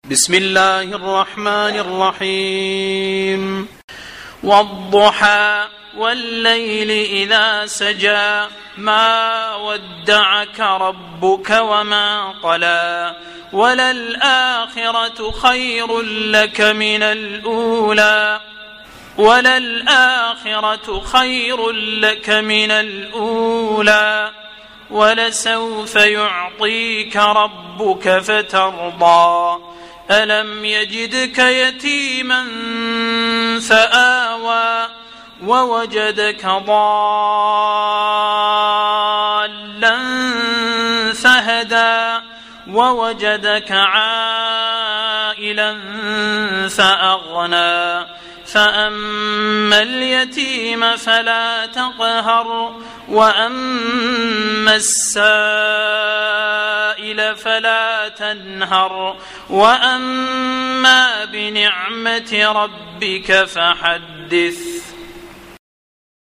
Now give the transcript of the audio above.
بسم الله الرحمن الرحيم. والضحى والليل إذا سجى ما ودعك ربك وما قلى وللآخرة خير لك من الأولى ولسوف يعطيك ربك فترضى ألم يجدك يتيما فآوى ووجدك ضالا فهدى ووجدك عائلا فأغنى فأما اليتيم فلا تقهر وأما السائل فلا تنهر وأما بنعمة ربك فحدث.